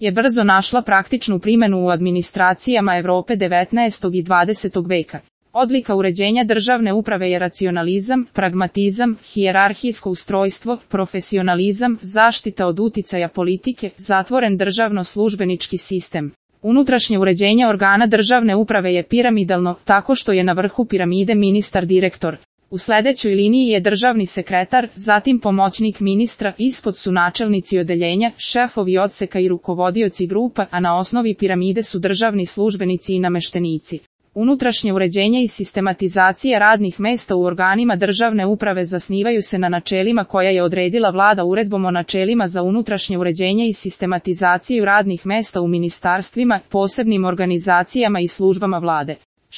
je brzo našla praktičnu primjenu u administracijama Evrope 19. i 20. veka. Odlika uređenja državne uprave je racionalizam, pragmatizam, hijerarhijsko ustrojstvo, profesionalizam, zaštita od uticaja politike, zatvoren državno-službenički sistem. Unutrašnje uređenje organa državne uprave je piramidalno, tako što je na vrhu piramide ministar-direktor. U sledećoj liniji je državni sekretar, zatim pomoćnik ministra, ispod su načelnici odeljenja, šefovi odseka i rukovodioci grupa, a na osnovi piramide su državni službenici i nameštenici. Unutrašnje uređenje i sistematizacija radnih mesta u organima državne uprave zasnivaju se na načelima koja je odredila vlada uredbom o načelima za unutrašnje uređenje i sistematizaciju radnih mesta u ministarstvima, posebnim organizacijama i službama vlade.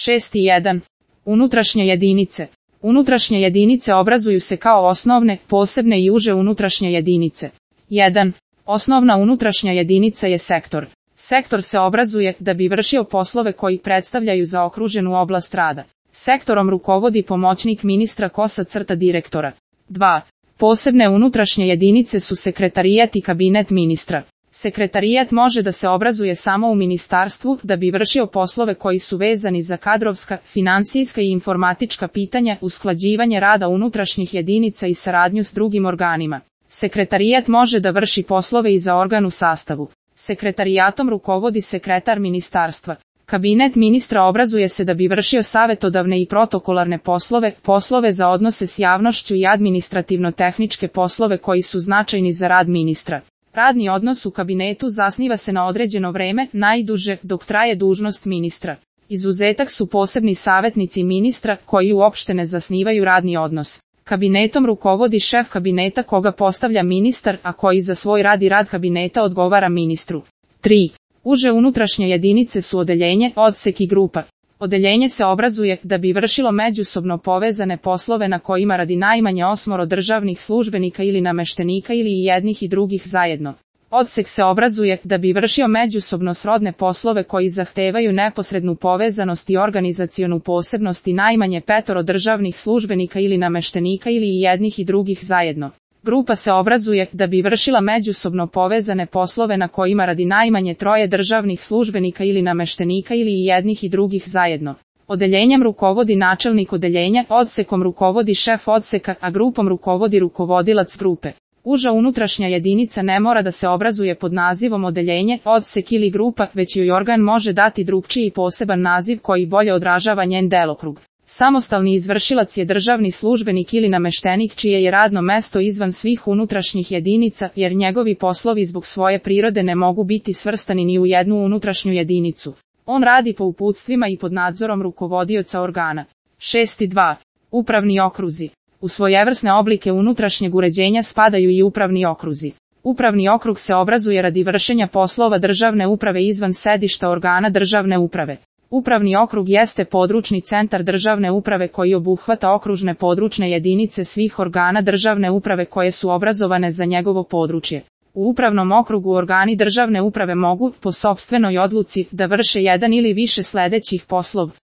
6.1. Unutrašnje jedinice. Unutrašnje jedinice obrazuju se kao osnovne, posebne i uže unutrašnje jedinice. 1. Osnovna unutrašnja jedinica je sektor. Sektor se obrazuje da bi vršio poslove koji predstavljaju zaokruženu oblast rada. Sektorom rukovodi pomoćnik ministra /direktora. 2. Posebne unutrašnje jedinice su sekretarijat i kabinet ministra. Sekretarijat može da se obrazuje samo u ministarstvu da bi vršio poslove koji su vezani za kadrovska, finansijska i informatička pitanja, usklađivanje rada unutrašnjih jedinica i saradnju s drugim organima. Sekretarijat može da vrši poslove i za organ u sastavu. Sekretarijatom rukovodi sekretar ministarstva. Kabinet ministra obrazuje se da bi vršio savetodavne i protokolarne poslove, poslove za odnose s javnošću i administrativno-tehničke poslove koji su značajni za rad ministra. Radni odnos u kabinetu zasniva se na određeno vreme, najduže, dok traje dužnost ministra. Izuzetak su posebni savetnici ministra, koji uopšte ne zasnivaju radni odnos. Kabinetom rukovodi šef kabineta koga postavlja ministar, a koji za svoj rad i rad kabineta odgovara ministru. 3. Uže unutrašnje jedinice su odeljenje, odsek i grupa. Odeljenje se obrazuje da bi vršilo međusobno povezane poslove na kojima radi najmanje 8 državnih službenika ili nameštenika ili i jednih i drugih zajedno. Odsek se obrazuje da bi vršio međusobno srodne poslove koji zahtevaju neposrednu povezanost i organizacionu posebnost i najmanje 5 državnih službenika ili nameštenika ili i jednih i drugih zajedno. Grupa se obrazuje da bi vršila međusobno povezane poslove na kojima radi najmanje 3 državnih službenika ili nameštenika ili i jednih i drugih zajedno. Odeljenjem rukovodi načelnik odeljenja, odsekom rukovodi šef odseka, a grupom rukovodi rukovodilac grupe. Uža unutrašnja jedinica ne mora da se obrazuje pod nazivom odeljenje, odsek ili grupa, već joj organ može dati drugčiji poseban naziv koji bolje odražava njen delokrug. Samostalni izvršilac je državni službenik ili nameštenik čije je radno mesto izvan svih unutrašnjih jedinica, jer njegovi poslovi zbog svoje prirode ne mogu biti svrstani ni u jednu unutrašnju jedinicu. On radi po uputstvima i pod nadzorom rukovodioca organa. 6.2. Upravni okruzi. U svojevrsne oblike unutrašnjeg uređenja spadaju i upravni okruzi. Upravni okrug se obrazuje radi vršenja poslova državne uprave izvan sedišta organa državne uprave. Upravni okrug jeste područni centar državne uprave koji obuhvata okružne područne jedinice svih organa državne uprave koje su obrazovane za njegovo područje. U upravnom okrugu organi državne uprave mogu, po sopstvenoj odluci, da vrše jedan ili više sledećih poslova.